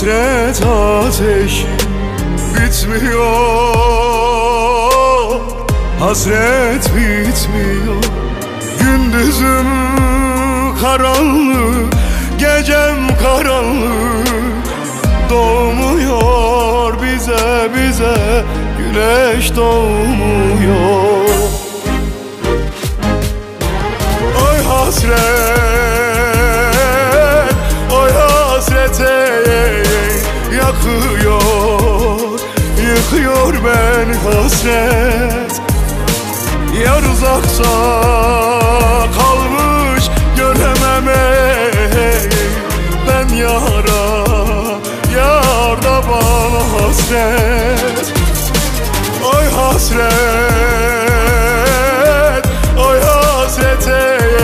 Hasret ateşi bitmiyor, hasret bitmiyor. Gündüzüm karanlık, gecem karanlık. Doğmuyor bize güneş doğmuyor. Oy hasret, oy hasrete yakıyor, yıkıyor beni hasret. Yar uzakta kalmış göremem ben yara, yar da bana hasret. Oy hasret, oy hasrete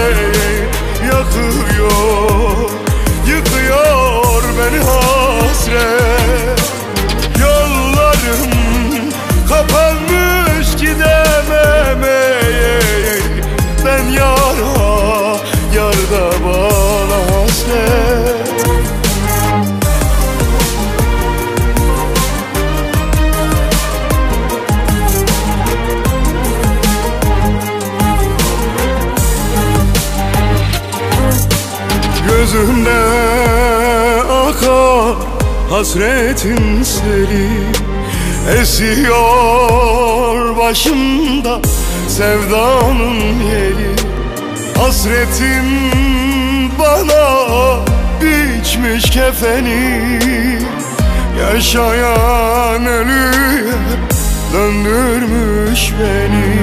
yakıyor, yıkıyor beni hasret. Yollarım kapanmış gidemem ben yara, yar da bana hasret. Gözümde akar hasretin seli, esiyor başımda sevdanın yeli. Hasretin bana biçmiş kefeni, yaşayan ölüye döndürmüş beni.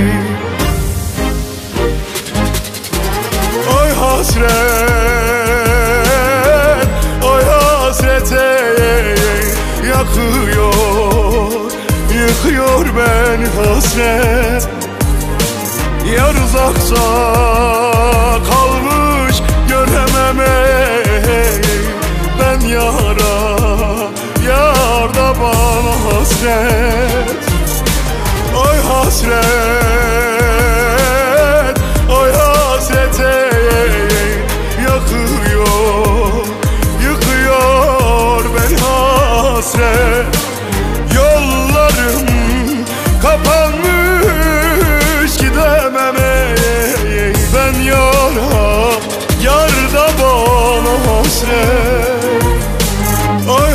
Oy hasret, oy hasrete yakıyor, yıkıyor beni hasret. Yar uzakta kalmış göremem ben yara, yar da bana hasret. Oy hasret, oy hasrete yakıyor, yıkıyor beni hasret. Yollarım kapanmış gidemem ben yara, yar da bana hasret. Oy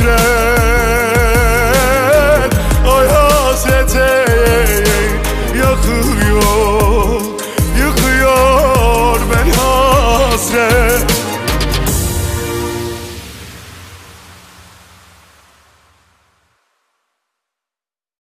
hasret, oy hasrete yakıyor, yıkıyor beni hasret.